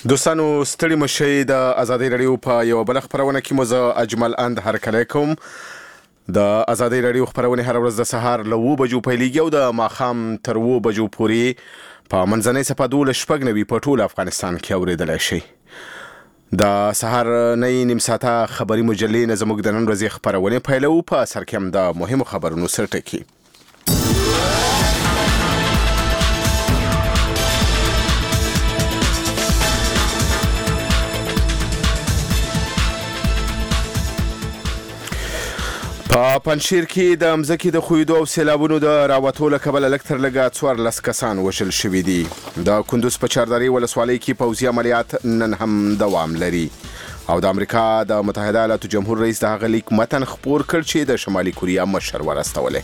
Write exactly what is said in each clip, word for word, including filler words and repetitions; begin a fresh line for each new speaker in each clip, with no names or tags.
دوستانو ستړي مشئ د ازادي رادیو په یو بل خبرونه کې مو زه اجمل اند هرکلی کوم. د ازادي رادیو خبرونه هر ورځ د سهار له اوه بجو پیلېږي او د ماښام تر اوه بجو پورې په منځنۍ صفحه دولس شپږ نوي په ټول افغانستان کې اورېدلی شئ. د سهار نئی نیم ساعته خبري مجلې نه زموږ د نن ورځې خبرونه پیلو. په سر کې هم د مهمو خبرونو سرټکي. په پنجشیر کې د مځکې د ښویېدو او سیلابونو د راوتو له کبله لږ تر لږه څوارلس کسان وژل شوي دي. د کندوز په چاردرې ولسوالۍ کې پوځي عملیات نن هم دوام لري او د امریکا د متحده ایالاتو جمهور رئیس د هغه لیک متن خپور کړ چې د شمالي کوریا مشر ورستولی.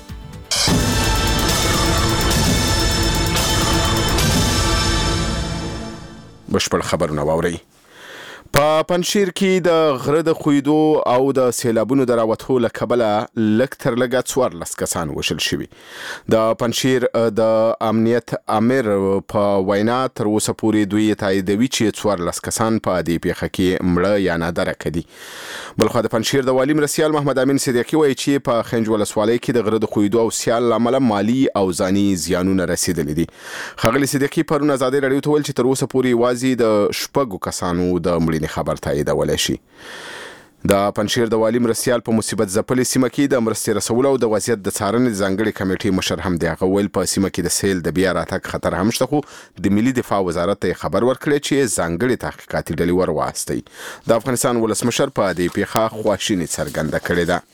بشپړ خبرونه واورئ. په پنجشیر کې د غره د ښویېدو او د سیلابونو د راوتو له کبله لږ تر لږه څوارلس کسان وژل شوي. د پنجشیر د امنیت امیر په وینا تر اوسه پورې دوی تاییدوي چې څوارلس کسان په دې پیښه کې مړه یا نادره کړي. بلخوا د پنجشیر د والي مرستیال محمد امین صدیقي وایي چې په خنج ولسوالۍ کې د غره د ښویېدو او سیال له امله مالي او ځاني زیانونه رسېدلي دي. ښاغلي صدیقي پرون ازادي راډیو ته ویل چې تر اوسه پورې یوازې د شپږو کسانو د مړینې خبر تاییدولی شي. د پنجشیر د والي مرستیال په مصیبت ځپلې سیمه کې د مرستې رسولو او د وضعیت د څارنې ځانګړې کمیټې مشر هم دی. هغه ویل په سیمه کې د سیل د بیا راتګ خطر هم شته، خو د ملي دفاع وزارت ته خبر ورکړی چې ځانګړې تحقیقاتي ډلې ور واستوي. د افغانستان ولسمشر په دې پیښه خواشیني څرګنده کړې ده.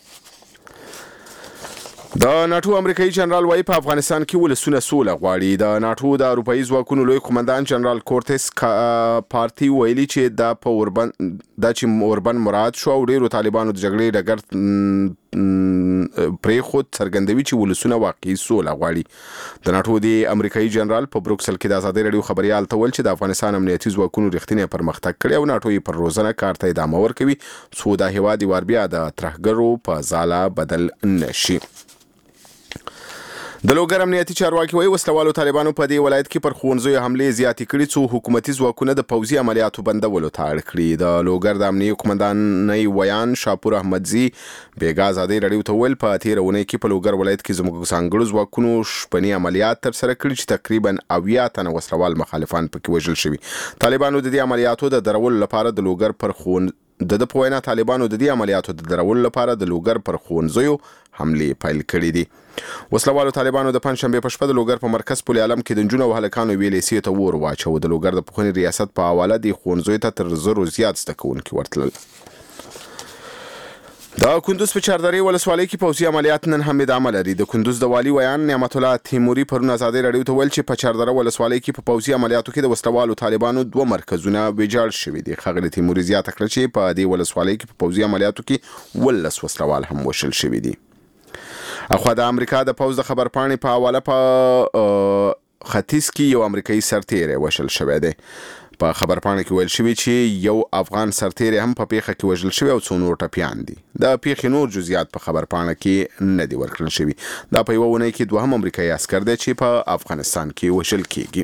د ناټو امریکایي جنرال وايي په افغانستان کې ولسونه سوله غواړي. د ناټو د اروپایي ځواکونو لوی قومندان جنرال کورتس پارتي ویلي چې دا په اوربن دا چې اوربن مراد شو او ډیرو طالبانو د جګړې ډګر پرې خود څرګندوي چې ولسونه واقعي سوله غواړي. د ناټو د امریکایي جنرال په بروکسل کې د ازادي راډیو خبريال ته ویل چې د افغانستان امنیتي ځواکونو رښتینی پرمختګ کړی او ناټو یې پر روزنه کار ته ادامه ورکوي څو دا هیواد یې ور بیا د ترهګرو په ځاله بدل نشي. د لوګر امنیتي چارواکي وایي وسلوالو طالبانو په دې ولایت کې پر ښوونځیو حملې زیاتې کړي څو حکومتي ځواکونه د پوځي عملیاتو بندولو ته اړ کړي. د لوګر د امنیتي قومندانۍ ویان شاپور احمدزي بیګا ازادي راډیو ته ویل په تېره اونۍ کې په لوګر ولایت کې زموږ ځانګړو ځواکونو شپني عملیات ترسره کړي چې تقریبا اویا تنه وسلوال مخالفان پکې وژل شوي. طالبانو د دې عملیاتو د درولو لپاره د لوګر پر خون د د په وینا طالبانو د دې عملیاتو د درولو لپاره د لوګر پر ښوونځیو حملې پیل کړي دي. وسلوالو طالبانو د پنجشنبې په شپه د لوګر په مرکز پل عالم کې د نجونو او هلکانو یوې لیسې ته اور واچو. د لوګر د پخواني ریاست په حواله د ښوونځیو ته تر زرو زیات زده کوونکي ورتلل. د کندوز په چاردرې ولسوالۍ کې پوځي عملیات نن هم ادامه لري. د کندوز د والي ویان نعمت الله تیموري پرون ازادي راډیو ته ویل چې په چاردره ولسوالۍ کې په پوځي عملیاتو کې د وسلوالو طالبانو دوه مرکزونه ویجاړ شوي دي. ښاغلي تیموري زیاته کړه چې په دې ولسوالۍ کې په پوځي عملیاتو کې ولس وسلوال هم وژل شوي دي. اخوا د امریکا د پوځ د خبرپاڼې په حواله په ختیځ کې یو امریکایي سرتیری وژل شوی دی. په خبرپاڼه کې ویل شوی چې یو افغان سرتیری هم په پیښه کې وژل شوی او څو نور ټپیان دي. د پیښې نور جزئیات په خبرپاڼه کې نه دي ورکړل شوي. دا په یوه اونۍ کې دوهم امریکایي عسکر دی چې په افغانستان کې وژل کیږي.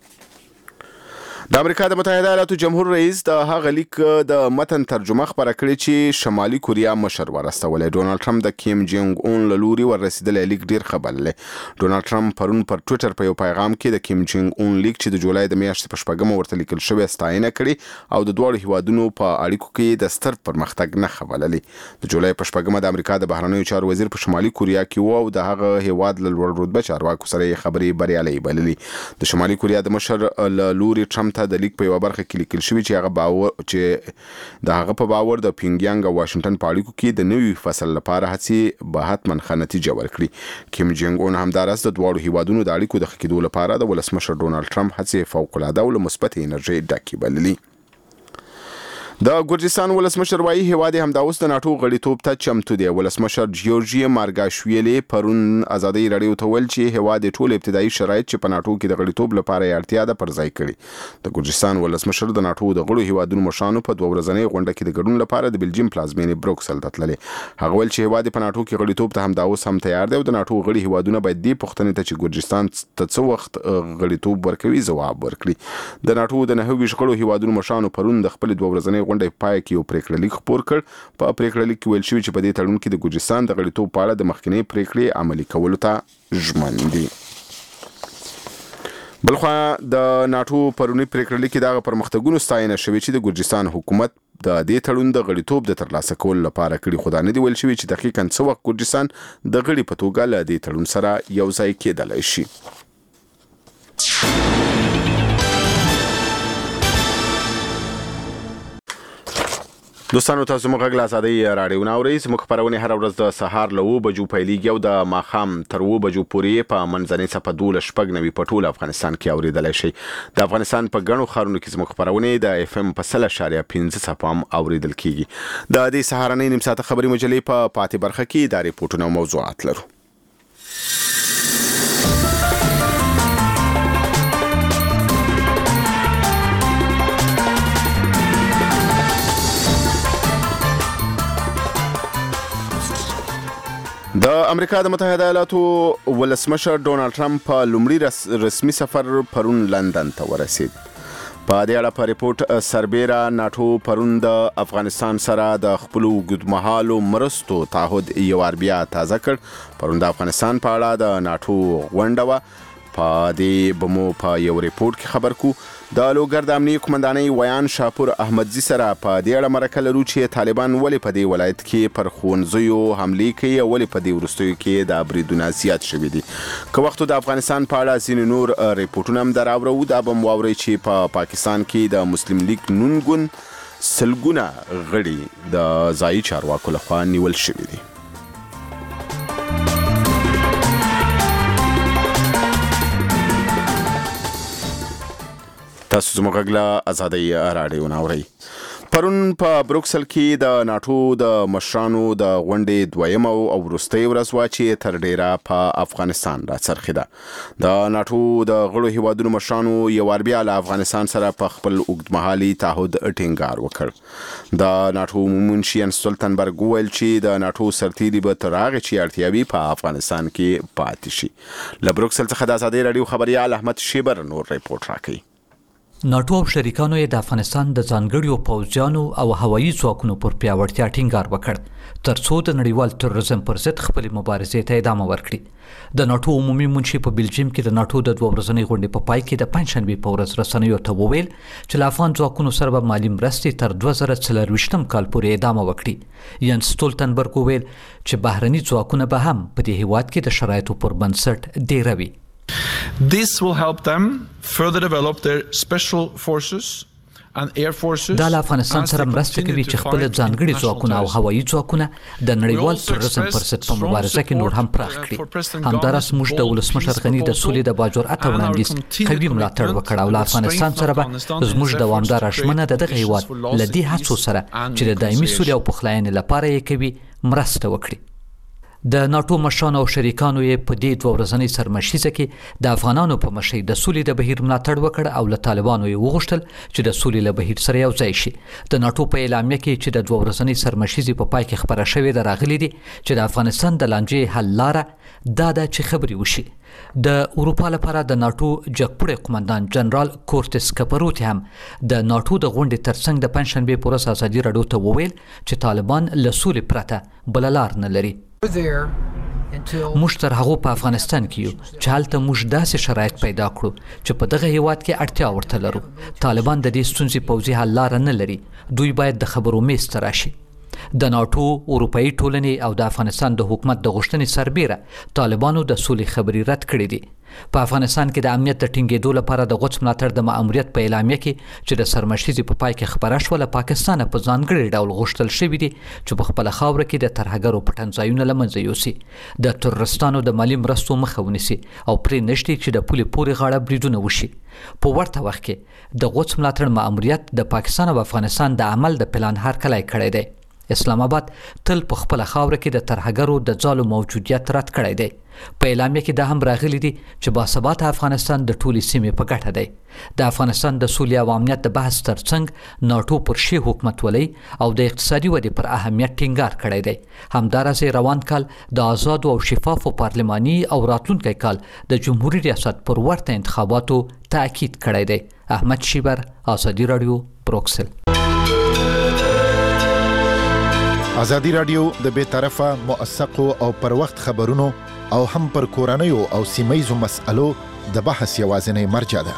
د امریکا د متحده ایالاتو جمهور رئیس د هغه لیک د متن ترجمه خبره کړې چې شمالي کوریا مشر ورستولی. ډونالد ټرمپ د کیم جونګ اون له لوري وررسېدلی لیک ډېر ښه بللی. ډونالد ټرمپ پرون پر ټویټر په یو پیغام کې د کیم جونګ اون لیک چې د جولای د میاشتې په شپږمه ورته لیکل شوی ستاینه کړې او د دواړو هیوادونو په اړیکو کې د ستر پرمختګ نښه بللې. د جولای په شپږمه د امریکا د بهرنیو چارو وزیر په شمالي کوریا کې و او د هغه هیواد له لوړ رتبه چارواکو سره یې خبرې بریالۍ بللې. د شمالي کوریا د مشر له لوري ټرمپ ته د لیک په یوه برخه کې لیکل شوي چې هغه باور چې د هغه په باور د پیونګیانګ او واشنګټن په اړیکو کې د نوي فصل لپاره هڅې به حتما ښه نتیجه ورکړي. کیم جونګ اون همداراز د دواړو هیوادونو د اړیکو د ښه کېدو لپاره د ولسمشر ډونالد ټرمپ هڅې فوق العاده او له مثبتې انرژۍ ډکې بللي. د ګرجستان ولسمشر وایي هیواد همدا اوس د ناټو غړیتوب ته چمتو دی. ولسمشر جیورجي مارګاشویلی پرون ازادي راډیو ته ویل چې هیواد ټول ابتدایي شرایط چې په ناټو کې د غړیتوب لپاره اړتیا ده پر ځای کړي. د ګرجستان ولسمشر د ناټو د غړو هیوادونو مشرانو په دوه ورځنۍ غونډه کې د ګډون لپاره د بلجیم پلازمینې بروکسل ته تللي. هغه ویل چې هیواد په ناټو کې غړیتوب ته همدا اوس هم تیار دی او د ناټو غړي هیوادونه باید دې پوښتنې ته چې ګرجستان ته څه وخت غړیتوب ورکوي ځواب ورکړي. د ناټو د نهه ویشت غړو هیوادونو مشرانو پرون د خپل دوه ورځنۍ غونډې پای کې یو پریکړه لیک خپور کړ. په پریکړه لیک کې ویل شوی چې په دې تړون کې د ګرجستان د غړیتوب په اړه د مخکنۍ پریکړې عملي کولو ته ژمن دي. بلخوا د ناټو پرونی پریکړه لیک کې دغه پرمختګونو ستاینه شوې چې د ګرجستان حکومت د دې تړون د غړیتوب د ترلاسه کولو لپاره کړي. خو دا نه دی ویل شوی چې دقیقاً څه وخت ګرجستان د غړي په توګه له دې تړون سره یو ځای کېدلی شي. دوستانو تاسو موږ غږ له ازادۍ راډیو نه اورئ. زموږ خپرونې هره ورځ د سهار له اوه بجو پیلېږي او د ماښام تر اوه بجو پورې په منځنۍ څپه دولس شپږ نوي په ټول افغانستان کې اورېدلی شئ. د افغانستان په ګڼو ښارونو کې زموږ خپرونې د اف ام په سل اشاریه پنځه څپه هم اورېدل کېږي. د دې سهارنۍ نیم ساعته خبري مجلې په پاتې برخه کې دا ریپورټونه او موضوعات لرو. د امریکا د متحده ایالاتو ولسمشر ډونالد ټرمپ په لومړي رسمي سفر پرون لندن ته ورسید. په دې اړه په ریپورت سربیره ناټو پرون د افغانستان سره د خپل اوږدمهالو مرستو تعهد یو وار بیا تازه کړ. پرون د افغانستان په اړه د ناټو غونډه وه. په دې به مو په یو ریپورت کې خبر کو. د لوګر د امنیتي قومندانۍ ویان شاپور احمدزي سره په دې اړه مرکه لرو چې طالبان ولې په دې ولایت کې پر ښوونځیو حملې کوي او ولې په دې وروستیو کې د بریدونه زیات شوي دي. که وختو د افغانستان په اړه ځینې نور ریپورټونه هم دراوړو. دا به مو واورئ چې په پا پاکستان کې د مسلم لیگ نون ګوند سلګونه غړي د ځایي چارواکو لخوا نیول شوي دي. تاسو زموږ غږ له ازادۍ راډیو نه اورئ. پرون په بروکسل کې د ناټو د مشرانو د غونډې دویمه او وروستۍ ورځ وه چې تر ډیره په افغانستان راڅرخېده. د ناټو د غړو هیوادونو مشرانو یو وار بیا له افغانستان سره په خپل اوږدمهالي تعهد ټینګار وکړ. د ناټو منشي یانس ستولتنبرګ وویل چې د ناټو سرتیري به تر هغې چې اړتیا وي په افغانستان کې پاتې شي. له بروکسل څخه د ازادۍ راډیو خبریال احمد شیبر نور ریپورټ راکوي.
ناټو او شریکانو یې د افغانستان د ځانګړیو پوځیانو او هوایي ځواکونو پر پیاوړتیا ټینګار وکړ تر څو د نړیوال تروریزم پر ضد خپلې مبارزې ته ادامه ورکړي. د ناټو عمومي منشي په بلجیم کې د ناټو د دوه ورځنۍ غونډې په پای کې د پنجشنبې په ورځ رسنیو ته وویل چې له افغان ځواکونو سره به مالي مرستې تر دوه زره څلرویشتم کال پورې ادامه وکړي. یانس ستولتنبرګ وویل چې بهرني ځواکونه به هم په دې هیواد کې د شرایطو پر بنسټ ډیروي.
This will help them further develop their special forces and air forces.
دا له افغانستان سره مرسته کوي چې خپل ځانګړي ځواکونه او هوایي ځواکونه د نړیوال تروریزم پر ضد په مبارزه کې نور هم پراخ کړي. همداراز موږ د ولسمشر غني د سولې د باجرأته وړاندیز قوي ملاتړ وکړ او له افغانستان سره به زموږ دوامداره ژمنه د دغه هیواد له دې هڅو سره چې د دایمي سولې او پخلاینې لپاره یې کوي مرسته وکړي. د ناټو مشرانو او شریکانو یې په دې دوه ورځنۍ سرمشیزه کې د افغانانو په مشرۍ د سولې د بهیر ملاتړ وکړ او له طالبانو یې وغوښتل چې د سولې له بهیر سره یو ځای شي. د ناټو په اعلامیه کې چې د دوه ورځنۍ سرمشیزې په پای کې خبره شوې ده راغلي دي چې د افغانستان د لانجې حل لاره دا ده چې خبرې وشي. د اروپا لپاره د ناټو جګپوړی قومندان جنرال کورتس کپروتی هم د ناټو د غونډې ترڅنګ د پنجشنبې په ورځ ازادي راډیو ته وویل چې طالبان له سولې پرته بله لار نه لري. موږ تر هغو په افغانستان کې یو چې هلته موږ داسې شرایط پیدا کړو چې په دغه هیواد کې اړتیا ورته لرو. طالبان د دې ستونزې پوځي حل لاره نه لري. دوی باید د خبرو میز ته راشي. د ناتو، اروپאי ټولنې او د افغانستان د حکومت د غوښتنې سربیره طالبانو د سولې خبري رد کړې دي. په افغانستان کې د امنیت د ټینګېدو لپاره د غوڅ ملاتړ د مأموریت په اعلامیه کې چې د سرمشیزې په پای کې خبره شوه له پاکستانه په ځانګړي ډول غوښتل شوي دي چې په خپله خاوره کې د ترهګرو پټنځایونه له منځه یوسي، د ترورستانو د مالي مرستو مخه ونیسي او پرې نږدې چې د پولې پورې غاړه بریدونه وشي. په ورته وخت کې د غوڅ ملاتړ مأموریت د پاکستان او افغانستان د عمل د پلان هرکلی کړی دی. اسلام آباد تل په خپله خاوره کې د ترهګرو د ځالو موجودیت رد کړی دی. په اعلامیه کې دا هم راغلي دي چې باثباته افغانستان د ټولې سیمې په ګټه دی. د افغانستان د سولې او امنیت د بحث ترڅنګ ناټو پر شی حکومتولۍ او د اقتصادي ودې پر اهمیت ټینګار کړی دی. همداراز روان کال د آزادو او شفافو پارلماني او راتلونکی کال د جمهوریت ریاست پر ورته انتخاباتو تاکید کړی دی. احمد شیبر، آزادي رادیو، بروکسل.
آزادي رادیو د بې طرفه، موثقو او پر وخت خبرونو او هم پر کورنیو او سیمه‌یزو مسألو د بحث یوازینی مرجع ده.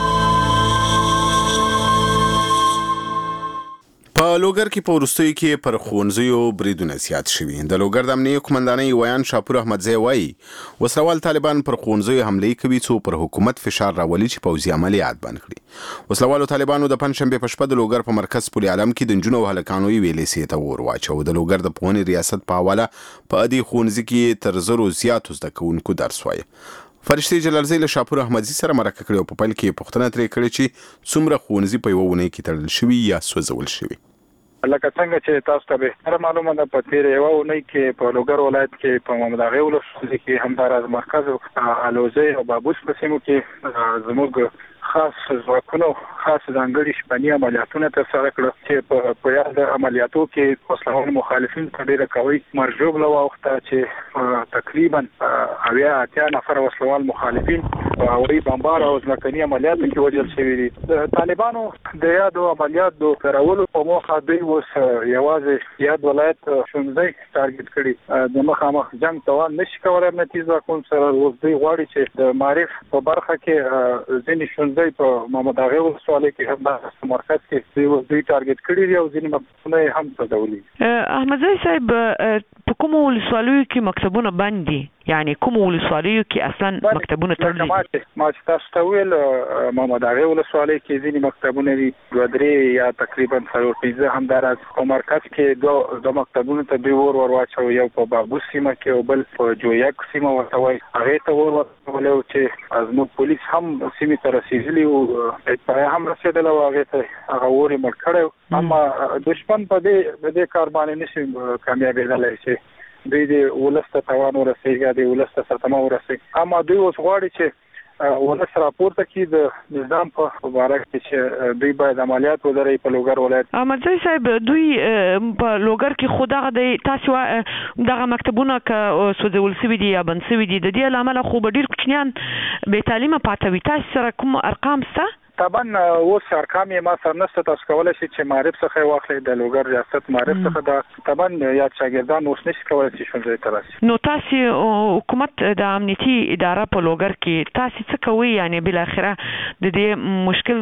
په لوګر کې په وروستیو کې پر ښوونځیو بریدونه زیات شوي. د لوګر د امنیې قومندانۍ ویان شاپور احمدزی وایي وسلوال طالبان پر ښوونځیو حملې کوي څو پر حکومت فشار راولي چې پوځي عملیات بند کړي. وسلوالو طالبانو د پنجشنبې په شپه د لوګر په مرکز پل عالم کې د نجونو او هلکانو یوې لیسې ته اور واچو. د لوګر د پوهنې ریاست په حواله په دې ښوونځي کې تر زرو زیاتو زده کوونکو درس وایي. فرشتي جلالزی له شاپور احمدزی سره مرکه کړې او په پیل کې پوښتنه ترې کړې چې څومره ښوونځي په یوه اونۍ کې تړل شوي یا سوځول شوي.
لکه څنګه چې تاسو ته به معلومه ده په تیر یو اونۍ کې په لوګر ولایت کې په محمد اغه ولسوالۍ کې همداراز مرکز الوزي او بابوس په سیمو کې زموږ خاص ځواکونو خاص ځانګړي شپني عملیاتونه ترسره کړل چې په یاد عملیاتو کې وسلوال مخالفین ته ډېر قوي مرجوب له وخته چې تقریبا اویا اتیا نفر وسلوال مخالفین او ری بمبار او ځمکني عملیاتو کې وژل شوي دي. طالبانو د یادو عملیاتو ترولو په موخه دوی اوس یوازې یاد ولایت ښوونځي ټارګټ کړي. د مخامخ جنگ توان نشي کولای نتیجه کوم سره اوس دوی غواړي چې د معرف په برخه کې ځینې ښوونځي په محمد اغه ولسوالۍ کې هم د مرکز کې دوی ټارګټ کړي دي او ځینې مکتبونه هم سوځولي.
احمدزی صاحب په کوم ولسوالیو کې مکتبونه بند دي؟ یعنی کوم ولسوالیو کې اصلا مکتبونه تړلي دي؟
ما چې تاسو ته ویل محمد اغه ولسوالۍ کې ځینې مکتبونه دي دوه درې یا تقریبا څلور پنځه همداراز په مرکز کې دوه دوه مکتبونه ته دوی اور ور واچو، یو په بابوس سیمه کې او بل په جویک سیمه ورته وایي. هغې ته اور ورکولو چې زموږ پولیس هم سیمې ته رسېدلي وو، اطلاع هم رسېدله وه هغې ته هغه اور یې مړ کړی. اما دشمن په دې په دې کار باندې نشي کامیابېدلی چې دوی د ولس ته تاوان ورسوي یا د ولس ته صدمه ورسوي. اما دوی اوس غواړي چې ولس راپورته کړي د نظام په باره کې چې دوی باید عملیات ودروي په لوګر ولایت.
احمدزی صاحب دوی په لوګر کې خو دغه د تاسو دغه مکتبونه که سوځول شوي دي یا بند شوي دي د دې له امله خو به ډېر کوچنیان بې تعلیمه پاته وي. تاسو سره کوم ارقام شته؟
طبعا اوس ارقام یې ما سره نشته، تاسو کولی شئ چې معرف څخه واخلئ د لوګر ریاست معرف څخه دا طبعا یا شاګردان اوس نشي کولی چې ښوونځي ته راشي.
نو تاسو حکومت د امنیتي اداره په لوګر کې تاسو څه کوئ؟ یعنی بالاخره د دې مشکل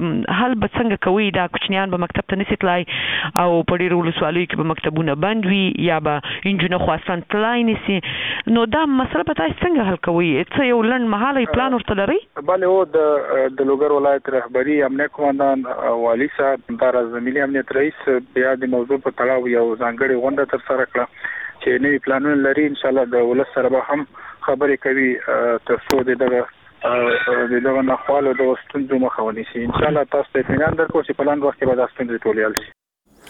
حل به څنګه کوئ؟ دا کوچنیان به مکتب ته نشي تلای او په ډېرو ولسوالیو کې به مکتبونه بند وي یا به نجونې خو اصلا تلای نشي. نو دا مسله به تاسو څنګه حل کوئ؟ څه یو لنډ مهاله پلان ورته لرئ؟
بله او د لوګر ولایت رهبری امنیت قومندان والي صاحب همداراز د ملي امنیت رئیس بیا د موضوع په تړاو یو ځانګړې غونډه ترسره کړه چې نوي پلانونه لري. انشاءالله د ولس سره به هم خبرې کوي تر څو د دغه د دغه ناخوالو د ستونزو مخه ونیسي. انشاءالله تاسو ته اطمینان درکوو چې په لاندې وخت کې به دا ستونزې ټولې حل شي.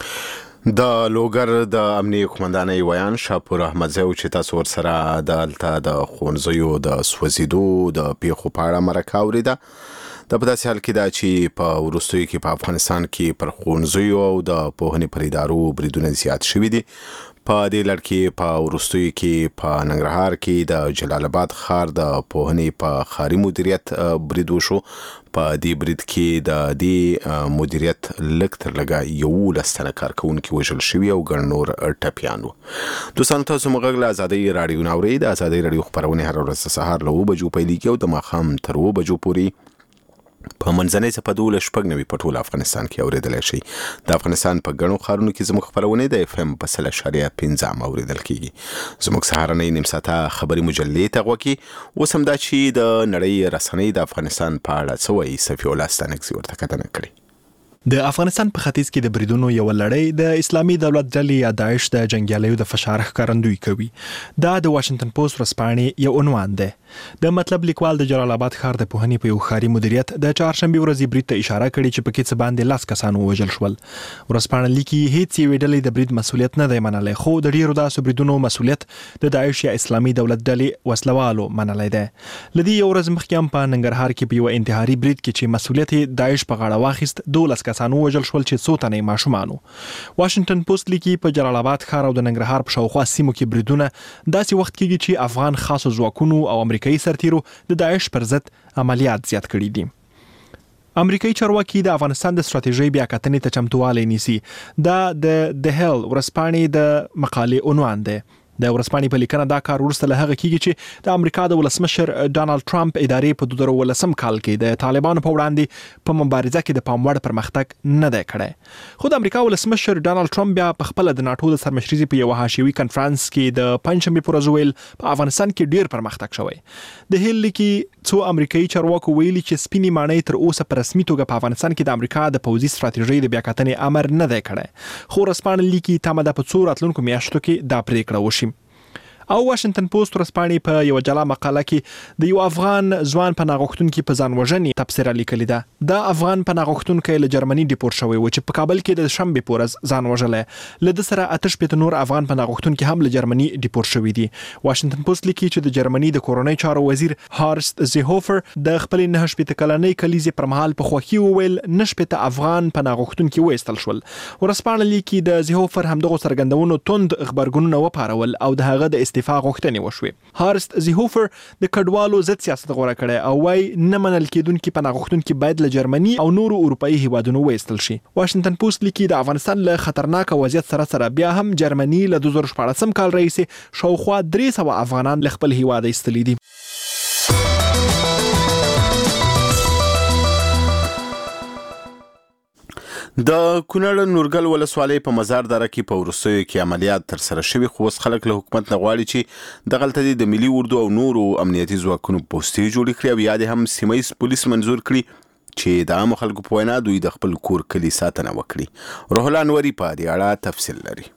د لوګر د امنیې قومندانۍ ویان شاپور احمدزی چې تاسو ورسره دلته د ښوونځیو د سوځېدو د پیښو په اړه مرکه اورېده. دا په داسې حال کې ده چې په وروستیو کې په افغانستان کې پر ښوونځیو او د پوهنې پر ادارو بریدونه زیات شوي دي. په دې لړ کې په وروستیو کې په ننګرهار کې د جلال آباد ښار د پوهنې په ښاري مدیریت برید وشو. په دې برید کې د دې مدیریت لږ تر لږه یولس تنه کارکوونکي وژل شوي او ګڼ نور ټپیان وو. دوستانو تاسو موږ له ازادۍ راډیو نه اورئ. د ازادۍ راډیو خپرونې هره ورځ د سهار له اوه بجو پیلېږي او د ماښام تر اوه بجو پورې په منځنۍ څپه دولس شپږ نوي په ټول افغانستان کې اوریدلی شي. د افغانستان په ګڼو ښارونو کې زموږ خپرونې د اف ام په سل اشاریه پنځه هم اوریدل کیږي. زموږ سهارنۍ نیم ساعته خبري مجلې ته غوږ کې اوس هم دا چې د نړۍ رسنۍ د افغانستان په اړه څه وایي صفي الله ستانکزي ورته کتنه کړې.
د افغانستان په ختیځ کې د بریدونو یو لړۍ د اسلامي دولت ډلې یا داعش د جنگیالیو د فشار ښکارندویي کوي. دا د واشنگټن پوسټ ورځپاڼې یو عنوان دی. د مطلب لیکوال د جلال آباد ښار د پوهنې په یو ښاري مدیریت د چهارشنبې ورځې برید ته اشاره کړې چې پکې څه باندې لاس کسان ووژل شول. ورځپاڼه لیکي هیڅ یوې ډلې د برید مسؤلیت نه دی منلی، خو د ډیرو داسې بریدونو مسؤلیت د داعش یا اسلامي دولت ډلې وسلوالو منلی دی. لدې یو ورځ مخکې هم په ننګرهار کې په یو انتحاري برید کې چې مسؤلیت یې داعش په غاړه واخیست دولس کسان ووژل شول چې څو تنې ماشومان. واشنگټن پوسټ لیکي په جلال آباد ښار او د ننګرهار په شاوخوا سیمو کې بریدونه داسې وخت کېږي چې افغان خاصو ځواکونو او امریکایي سرتیرو د داعش پر ضد عملیات زیات کړي دي. امریکایي چارواکي د افغانستان د ستراتیژۍ بیاکتنې ته چمتووالی نیسي. دا د د هیل ورځپاڼې د مقالې عنوان دی. د ورځپاڼې په لیکنه دا کار وروسته له هغه کېږي چې د امریکا د ولسمشر ډانلډ ټرمپ ادارې په دوه زره ولسم کال کې د طالبانو په وړاندې په مبارزه کې د پام وړ پرمختګ نه دی کړی. خو د امریکا ولسمشر ډانلډ ټرمپ بیا په خپل د ناټو د سرمشري په یو حاشیوي کنفرانس کې د پنځشنبې پر ورځ ویل په افغانستان کې ډیر پرمختګ شوی. د هیل لیکي څو امریکایي چارواکو ویلي چې سپینې ماڼۍ تر اوسه په رسمي توګه په افغانستان کې د امریکا د پوځي ستراتیژۍ د بیاکتنې امر نه دی کړی. خو ورځپاڼه لیکي تمه ده په څو راتلونکو میاشتو کې دا پریکړه وشي. او واشنگټن پوسټ ورځپاڼې په یو جلا مقاله کې د یو افغان ځوان پناه غوښتونکي په ځان وژنې تبصره لیکلې ده. دا افغان پناه غوښتونکی له جرمني ډیپورټ شوی و چې په کابل کې د شنبې په ورځ ځان وژلی. له ده سره اته شپېته نور افغان پناه غوښتونکي هم له جرمني ډیپورټ شوي دي. واشنگټن پوسټ لیکي چې د جرمني د کورنۍ چارو وزیر هارست زیهوفر د خپلې نهه شپېته کلنۍ کلیزې پر مهال په خوښي وویل نه شپېته افغان پناه غوښتونکي وایستل شول. ورځپاڼه لیکي د زیهوفر همدغو څرګندونو توند غبرګونونه وپارول او د هغه د استعفا غوښتنې وشوې. هارست زیهوفر د کډوالو ضد سیاست غوره کړی او وايي نه منل کېدونکي پناه غوښتونکي باید له جرمني او نورو اروپایي هیوادونو وایستل شي. واشنگټن پوسټ لیکي د افغانستان له خطرناک وضعیت سره سره بیا هم جرمني له دوه زره شپاړسم کال راهیسې شاوخوا درې سوه افغانان له خپل هیواد ایستلي دي.
د کونړ نورګل ولسوالۍ په مزار دره کې په وروستیو کې عملیات تر سره شوي، خو اوس خلک له حکومت نه غواړي چې دغلته دې د ملي اردو او نورو امنیتي ځواکونو پوستې جوړې کړي او یا دې هم سیمه ییز پولیس منظور کړي چې د عامو خلکو په وینا دوی د خپل کور کلي ساتنه وکړي. روح الله انوري په دې اړه تفصیل لري.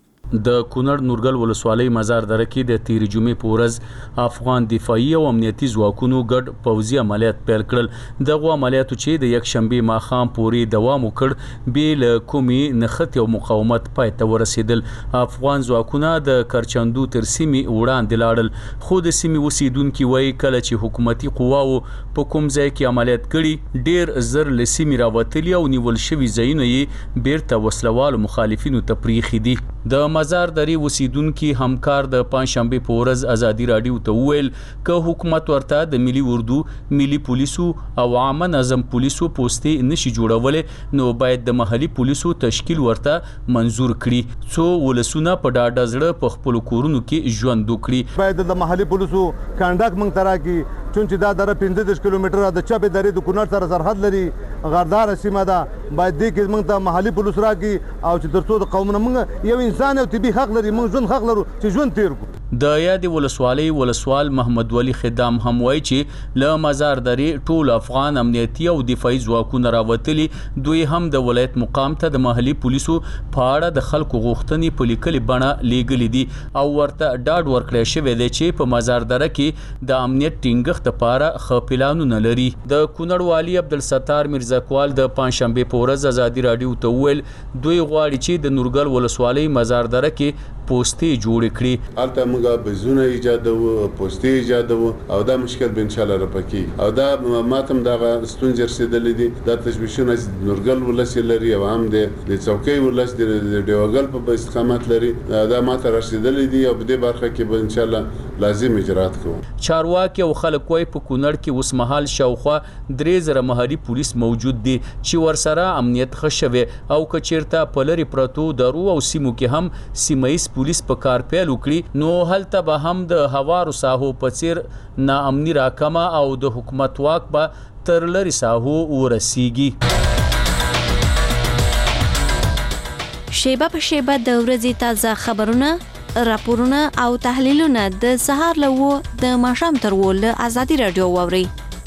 د کونړ نورګل ولسوالۍ مزار دره کې د تیرې جمعې په ورځ افغان دفاعي او امنیتي ځواکونو ګډ پوځي عملیات پیل کړل. دغو عملیاتو چې د یکشنبې ماښام پورې دوام وکړ بې له کومې نښتې او مقاومت پای ته ورسېدل. افغان ځواکونه د کرچندو تر سیمې وړاندې لاړل، خو د سیمې اوسیدونکي وایي کله چې حکومتي قواو په کوم ځای کې عملیات کړي ډیر زر له سیمې راوتلي او نیول شوي ځایونه یې بیرته وسلوالو مخالفینو ته پریښي دي. د مزار درې اوسیدونکي همکار د پنځشنبې په ورځ ازادي راډیو ته وویل که حکومت ورته د ملي اردو، ملي پولیسو او عامه نظم پولیسو پوستې نشي جوړولی نو باید د محلي پولیسو تشکیل ورته منظور کړي څو ولسونه په ډاډه زړه په خپلو کورونو کې ژوند وکړي.
باید د محلي پولیسو کانډاک موږ ته راکړي چون چې دا دره پنځه دېرش کیلومتره د چپې درې د کونړ سره سرحد لري، غرداره سیمه ده. باید دې کې موږ ته محلي پولیس راکړي او چې تر څو د قومونه موږ یو انسان یو طبي حق لري، موږ ژوند حق لرو چې ژوند تیر کړو.
د یادې ولسوالۍ ولسوال محمد ولی خدام هم وایي چې له مزار درې ټول افغان امنیتي او دفاعي ځواکونه راوتلي. دوی هم د ولایت مقام ته د محلي پولیسو په اړه د خلکو غوښتنې په لیکلې بڼه لیږلي دي او ورته ډاډ ورکړی شوی دی چې په مزار دره کې د امنیت ټینګښت لپاره ښه پلانونه لري. د کونړ والي عبدالستار میرزاکوال د پنځشنبې په ورځ ازادي راډیو ته وویل دوی غواړي چې د نورګل ولسوالۍ مزار دره کې پوستې جوړې کړي.
هلته موږ بزونه ایجادوو، پوستې ایجادوو او دا مشکل به انشاءالله رفع او دا ماته هم دغه ستونزې رسېدلې دي. دا تشویشونه نورګل ولس لري او هم د څوکۍ ولس د ډیوګل په استقامت لري، دا ماته رسېدلې دي او په دې برخه کې به انشاءالله لازم اجرات کوو.
چارواکي او خلک وایي په کونړ کې اوس مهال شاوخوا درې زره محلي پولیس موجود دي چې ورسره امنیت ښه شوی او که چېرته په لرې پرتو درو او سیمو کې هم سیمه ییز پولیس په کار پیل وکړي نو هلته به هم د هوارو ساحو په څیر ناامني راکمه او د حکومت واک به تر لري ساحو ورسیږي.
شیبه په شیبه د ورځې تازه خبرونه، راپورونه او تحلیلونه د سهار له و د ماښام تر و له ازادي رادیو واورئ.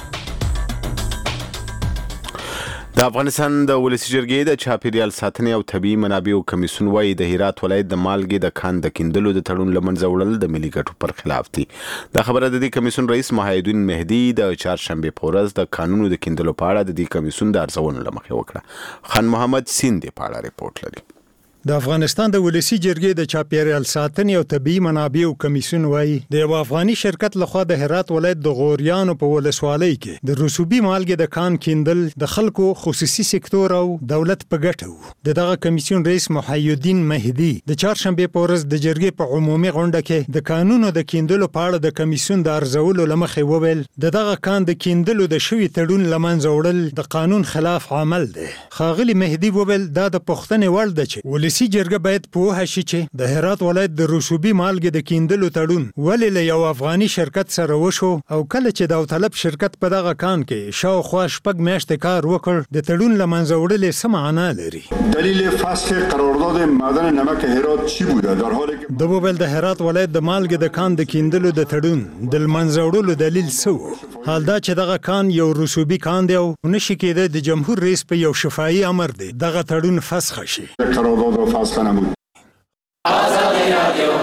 د افغانستان د ولسی جرګې د چاپیریال ساتنې او طبي منابعو کمیسیون وايي د هرات ولایت د مالګې د کان د کیندلو د تړون له منځه وړل د ملي ګټو پر خلاف دي. دا خبره د دې کمیسیون رئیس محی الدین مهدي د چهارشنبه په ورځ د قانونو د کیندلو په اړه د دې کمیسیون د ارزونې له مخې وکړه. خان محمد سیند په اړه ریپورت لري.
د افغانستان د ولسی جرګې د چاپیریال ساتنې او طبي منابعو کمیسیون وايي د یو افغاني شرکت لخوا د هرات ولایت د غوریانو په ولسوالۍ کې د رسوبي مالګې د کان کیندل د خلکو خصوصي سکتور او دولت په ګټه وو. دغه کمیسیون رئیس محی الدین مهدي د چهارشنبه په ورځ د جرګې په عمومي غونډه کې د قانونو د کیندلو په اړه د کمیسیون د ارزولو لمخې وویل دغه کان د کیندلو د شوی تړون لمنځه وړل د قانون خلاف عمل دی. ښاغلي مهدي وویل دا د پښتنې وړ ده چې ولسی جرګه باید پوه شي چې د هرات ولایت د رسوبي مالګې د کیندلو تړون ولې له یو افغاني شرکت سره وشو او کله چې داوطلب شرکت په دغه کان کې شاوخوا شپږ میاشتې کار وکړ د تړون له منځه وړل څه معنا لري.
دلیل فسخ قرارداد معدن نمک هرات چی بوده در حالی که
د وویل د هرات ولایت د مالګې د کان د کیندلو د تړون د منځه وړلو دلیل څه و؟ حال دا چې دغه کان یو رسوبي کان دی او نشي کېدای د جمهور رئیس په یو شفاهي امر دی دغه تړون فسخ شي.
قرارداد فسخ نمود.
آزادی رادیو.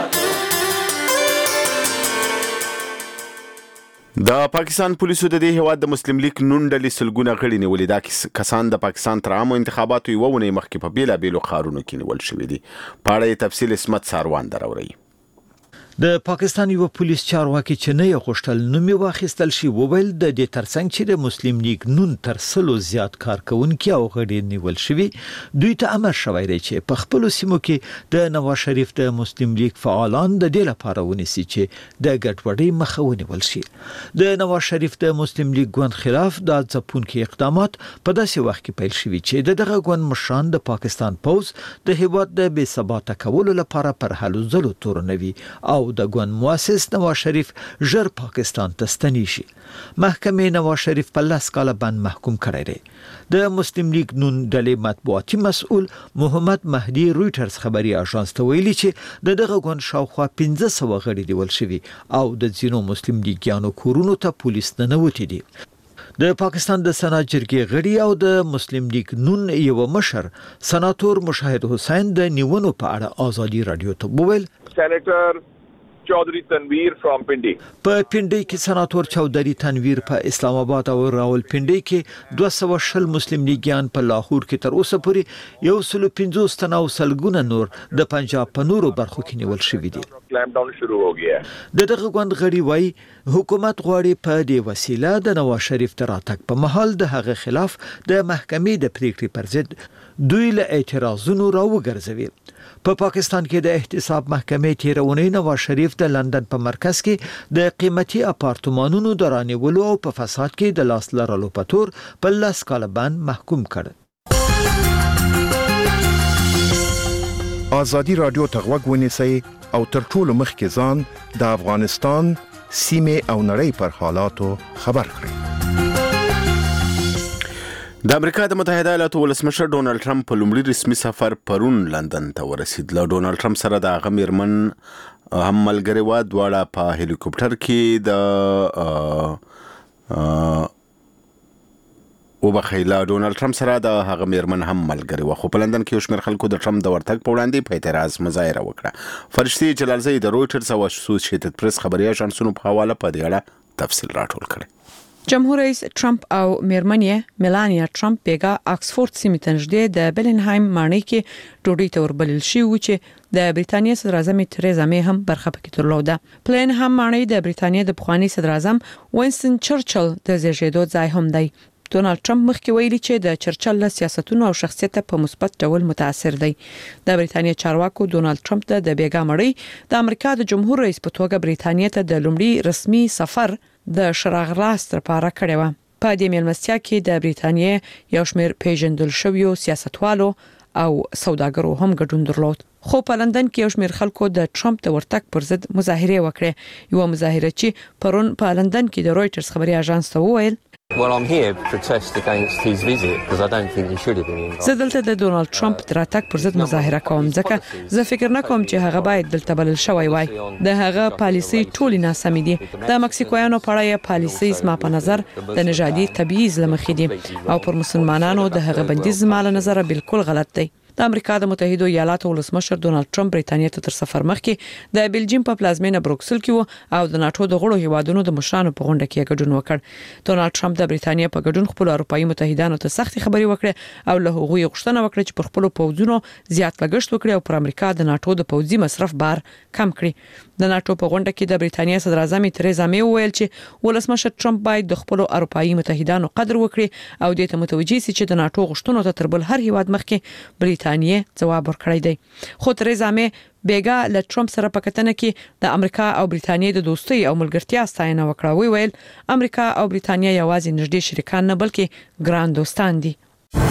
د پاکستان پولیسو د دې هواد د مسلم لیگ نون ډلې سلګونه غړي نیولې. دا کسان د پاکستان تر عامو انتخاباتو یوه ونې مخکې په بیلابیلو ښارونو کې نیول شوي دي. په اړه یې تفصیل اسمت ساروان دراوړي.
د پاکستان یو پولیس چارواکي چې نه یې غوښتل نوم یې واخیستل شي وویل د دې ترڅنګ چې د مسلم لیگ نون تر سلو زیات کارکونکي او غړي نیول شوي دوی ته امر شوی دی چې په خپلو سیمو کې د نواز شریف د مسلم لیگ فعالان د دې لپاره ونیسي چې د ګډوډۍ مخه ونیول شي. د نواز شریف د مسلم لیگ ګوند خلاف د ځپونکي اقدامات په داسې وخت کې پیل شوي چې دغه ګوند مشران د پاکستان پوز د هیواد د بې ثباته کولو لپاره پر هلو ځلو تورنوي او د ګوند مؤسس نواز شریف ژر پاکستان ته ستنی شي. محکمې نواز شریف په لس کاله باندې محکوم کړی دی. د مسلم لیگ نون ډلې مطبوعاتي مسؤل محمد مهدي رويټرز خبري اژانس ته ویلي چې د دغه ګوند شاوخوا پنځه سوه غړي نیول شوي او د ځینو مسلم لیګیانو کورونو ته پولیس ننوتي دي. د پاکستان د سنا جرګې غړي او د مسلم لیگ نون یو مشر سناتور مشاهد حسین د نیونو په اړه آزادي رادیو ته وویل
سېنیټر چودھری تنویر فرام پنډي
په پنډي کې سناتور چودھری تنویر په اسلام آباد او راولپنډي کې دوه سوه شل مسلم لیګیان په لاهور کې تر اوسه پورې یو سل پنځوس تنه او سلګونه نور د پنجاب په نورو برخو کې نیول شوي دي.
کلیم ډاون شروع هو گیا
د دغه ګوند غړي وایي حکومت غواړي په دې وسیله د نواز شریف تر راتګ په مهال د هغه خلاف د محکمې د پریکړې پر ضد دوی له اعتراضونو راوګرځوي. په پا پاکستان کې د احتساب محکمې تیرونې نواز شریف د لندن په مرکز کې د قیمتي اپارتمانونو د رانیولو او په فساد کې د لاس لرلو په تور په لس کاله باندې محکوم کړ.
آزادي رادیو ته غوږ ونیسئ او تر ټولو مخکې ځان د افغانستان سیمه او نړۍ پر حالاتو خبر کړئ.
د امریکا د متحده ایالاتو ولسمشر ډونالد ټرمپ په لومړي رسمي سفر پرون لندن ته ورسید. له ډونالد ټرمپ سره د هغه میرمن هم ملګري وه. دواړه په هلیکوپټر کې د وبخښئ له ډونالد ټرمپ سره د هغه میرمن هم ملګري وه. خو په لندن کې یو شمېر خلکو د ټرمپ د ورتګ په وړاندې په اعتراض مظاهره وکړه. فرشتي جلالزی د رویټرز او اسوسییټډ پریس خبري اژانسونو په حواله په دې اړه تفصیل راټول کړی.
جمهور رئیس ټرمپ او میرمنې میلانیا ټرمپ بیګا آکسفورد سیمې ته نږدې د بلنهایم ماڼۍ کې ډوډۍ ته وربلل شي و چې د بریتانیا صدر اعظم تریزا مې هم برخه پکې درلوده. بلنهایم ماڼۍ د بریتانیا د پخوانی صدر اعظم وینستن چرچل د زیږیدو ځای هم دی. ډونالد ټرمپ مخکې ویلي چې د چرچل له سیاستونو او شخصیت په مثبت ډول متاثر دی. د بریتانیا چارواکو ډونالد ټرمپ ته د بیګا ماڼۍ د امریکا د جمهور رئیس په توګه بریتانیا ته د لومړي رسمي سفر د شراغلاست لپاره کړی و. په دې مېلمستیا کې د بریتانیا یو شمېر پیژندل شویو سیاستوالو او سوداګرو هم ګډون درلود. خو په لندن کې یو شمېر خلکو د ټرمپ د ورتګ پر ضد مظاهره وکړه. یو مظاهره چې پرون په لندن کې د رويټرز خبري اژانس ته وویل
Well, I'm here to protest against his visit because I don't think he should have been invited.
زه دلته د ډونالد ټرمپ تر اتاک پر ضد مظاهره کوم ځکه زه فکر نه کوم چې هغه باید دلته بلل شوی وای. د هغه پالیسي ټولې ناسمې دي. د مکسیکویانو په اړه پالیسي زما په نظر د نژادي تبعیض لمخې دي او پر مسلمانانو د هغه بندیز زما له نظره بالکل غلط دی. د امریکا د متحده ایالاتو ولسمشر ډونالد ټرمپ بریټانیا ته تر سفر مخکې د بلجیم په پلازمینه بروکسل کې و او د ناتو د غړو هیوادونو د مشرانو په غونډه کې ګډون وکړ. ډونالد ټرمپ د بریټانیا په ګډون خپل اروپאי متحدانو ته سختي خبري وکړه او له هغوی غوښتنه وکړه چې پر خپل پوځونو زیات لګښت وکړي او پر امریکا د ناتو د پوځي مصرف بار کم کړي. د ناتو په غونډه کې د بریټانیا صدر اعظم تریزا می وویل چې ولسمشر ټرمپ باید د خپل اروپאי متحدانو قدر وکړي او د ته متوجي سي چې د ناتو غوښتنو ته تر بل هر هیواد مخکې بریټانیا ځواب ورکړی دی. خو تریزا می بیګا له ټرمپ سره په کتنه کې د امریکا او بریټانیا د دوستۍ او ملګرتیا ستاینه وکړه. وی ویل امریکا او بریټانیا یوازې نږدې شریکان نه بلکې ګران دوستان دي.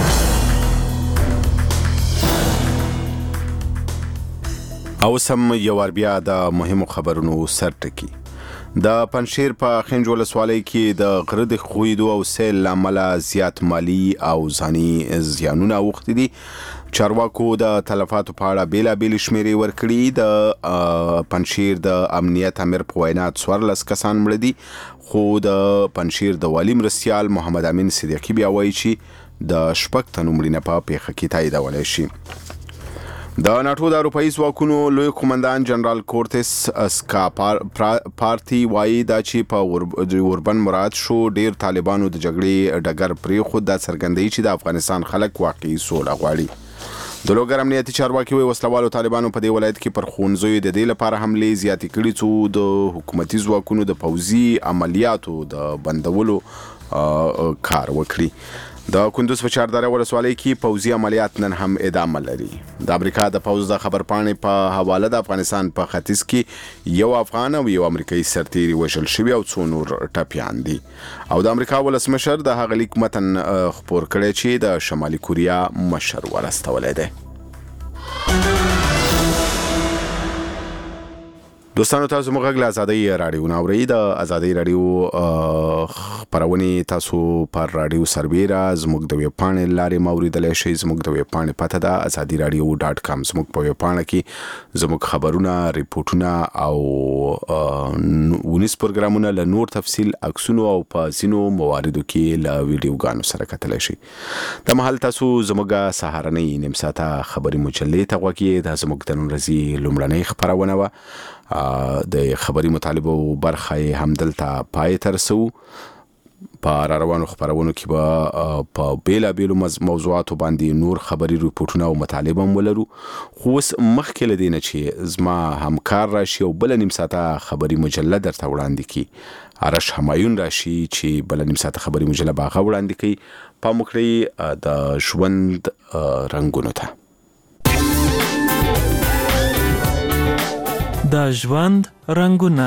او سم یو بیا د مهمو خبرونو سرټکی. د پنشیر په خنج ولسوالۍ کې د غره د خویدو او سیل لامل زیات مالی او ځاني زیانونه وختي دي. چارواکو د تلفاتو په اړه بیلا بیل شمیرې ورکړي. د پنشیر د امنیت امیر په وینا څوارلس کسان مړه دي خو د پنشیر د والی مرستیال محمد امین صدیقی بیا وایي چې د شپږ تنو مړینه په پیښه کې تاییدولی شي. د ناتو د اروپאי ځواکونو لوی قومندان جنرال کورتس اسکا پارتي وایي دا چې په اوربن مراد شو ډیر طالبانو د جګړې ډګر پرې خود د څرګندوي چې د افغانستان خلک واقعي سوله غواړي. د لوګر امنیتي چارواکي وایي وسلوالو طالبانو په دې ولایت کې پر خونځوي د دې لپاره حملې زیاتې کړي څو د حکومتي ځواکونو د پوځي عملیاتو د بندولو کار وکړي. د کندوز په چاردره ولسوالۍ کې پوځي عملیات نن هم ادامه لري. د امریکا د پوځ د خبرپاڼې په حواله د افغانستان په ختیځ کې یو افغان او یو امریکایي سرتیری وژل شوی او څو نور ټپیان دي. او د امریکا ولسمشر د هغه لیک متن خپور کړی چې د شمالي کوریا مشر ورستولی دی. دوستانو تاسو موږ غږ له ازادۍ راډیو نه اورئ. د ازادۍ راډیو خپرونې تاسو پر راډیو سربیره زموږ د ویب پاڼې لارې موریدلی شئ. زموږ د ویب پاڼې پته ده ازادي راډیو ډاټ کام. زموږ په ویب پاڼه کې زموږ خبرونه، ریپورټونه او ونیس پروګرامونه له نور تفصیل، عکسونو او په ځینو مواردو کې له ویډیوګانو سره کتلی شئ. د مهال تاسو زموږ سهارنۍ نیم ساعته خبري مجلې ته غوږ یې. دا زموږ د نن ورځې لومړنۍ خپرونه وه. د خبري مطالبه برخه هم دلته پای ته رسو. په را روانو خبرونو کې به په بیلا بیلو موضوعاتو باندې نور خبري ریپورټونه او مطالبه هم ولرو. خو اوس مخکې له دې نه چې زما همکار راشي او بله نیم ساعته خبري مجله درته وړاندې کړي، ارش همایون راشي چې بله نیم ساعته خبري مجله به هغه وړاندې کوي. پام وکړئ د ژوند رنګونو ته.
د ژوند رنگونه.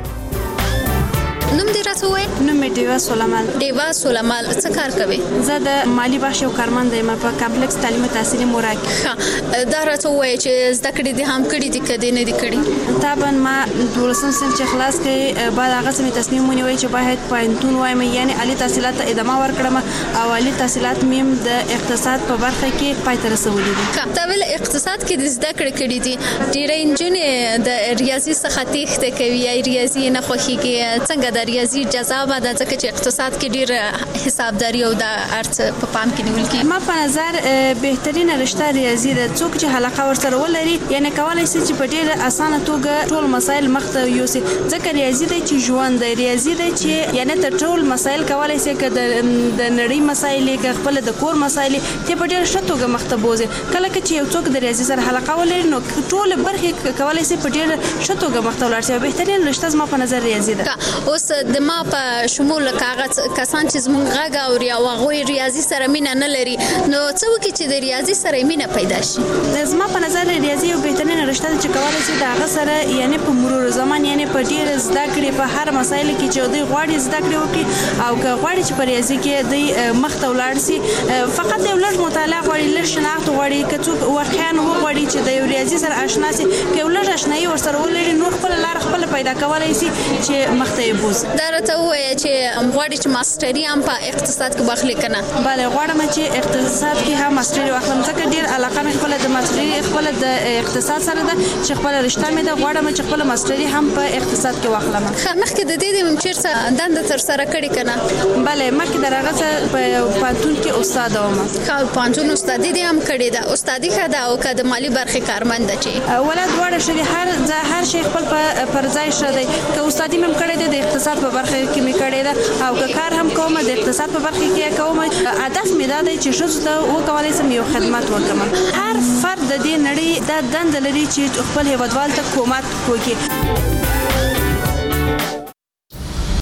نوم دې راته ووایه. نوم مې ډیوا سولمال. ډیوا سولمال څه کار کوي؟ زه د مالی بخش یو کارمند یم په کمپلیکس تعلیم تحصیلي مورا کې. دا راته ووایه چې زده کړې دې هم کړي دي که دې نه دي کړي؟ طبعا ما دولسم صنف چې خلاص کړی بعد هغه څه مې تصمیم ونیوی چې باید پوهنتون وایم، یعنې عالي تحصیلات ته ادامه ورکړم او عالي تحصیلات مې د اقتصاد په برخه کې پای ته رسولي دي. تا ویل اقتصاد کې د زده کړې کړي دي. ډېرې نجونې د ریاضي څخه تېښته کوي یا ریاضي یې نه خوښېږي. څنګه د ریاضي جذابه ده ځکه چې اقتصاد کې ډېر حسابداري او د هر څه په پام کې نیول کېږي؟ ما په نظر بهترینه رشته ریاضي ده. څوک چې حلقه ورسره ولري یعنې کولی شي چې په ډېره اسانه توګه ټول مسایل مخته یوسي. ځکه ریاضي دی چې ژوند دی، ریاضي دی چې یعنې ته ټول مسایل کولی شي که د نړۍ مسایل یې که خپله د کور مسایل یې ته په ډېره ښه توګه مخته بوځې. کله که چې یو څوک د ریاضي سره حلقه ولري نو ټولې برخې کولی شي په ډېره ښه توګه مخته ولاړ شي. بهترین رشته زما په نظر ریاضي ده. اوس د ما په شمول هغه کسان چې زموږ غږ اوري او هغوی ریاضي سره مینه نه لري نو څه وکړي چې د ریاضي سره مینه پیدا شي؟ زما په نظر ریاضي یو بهترینه رشته ده چې کولی شي د هغه سره یعنې په مرور زمان یعنې په ډېره زده کړې په هر مسایلو کې چې دوی غواړي زده کړې وکړي او که غواړي چې په ریاضي کې دوی مخته ولاړ شي. فقط یو لږ مطالعه غواړي، لږ شناخت غواړي. که څوک واقعا وغواړي چې د یو ریاضي سره اشنا شي، که یو لږ اشنایي ورسره ولري نو خپله لاره خپله پیدا کولی شي چې مخته یې بوځي. دا راته وایي چې غواړي چې ماستري هم په اقتصاد کې واخلي کنه؟
بله غواړم چې اقتصاد کې هم ماستري واخلم ځکه ډیر علاقه مې خپل د ماستري خپل د اقتصاد سره ده چې خپل رشته مې ده غواړم چې خپل ماستري هم په اقتصاد کې واخلم.
خو مخکې د دې د چیرته دنده تر سره کړې کنه؟
بله مخکې د راغسه په پانتون کې استاد وم.
خو پانتون استادي دې هم کړې ده. استادي ښه ده او که د مالی برخې کارمند ده چې
ولادت دواړه شری هر هر شی خپل پر ځای شه دی. که استادي مې کړې ده د اقتصاد په برخه کې مې کړې ده او که کار هم کوم د اقتصاد په برخه کې کوم هدف مې دا دی چې ښځو ته وکولای شم یو خدمت وکړم. هر فرد د دې نړۍ د دند لري چې خپل هیوادوال ته کومک وکړي.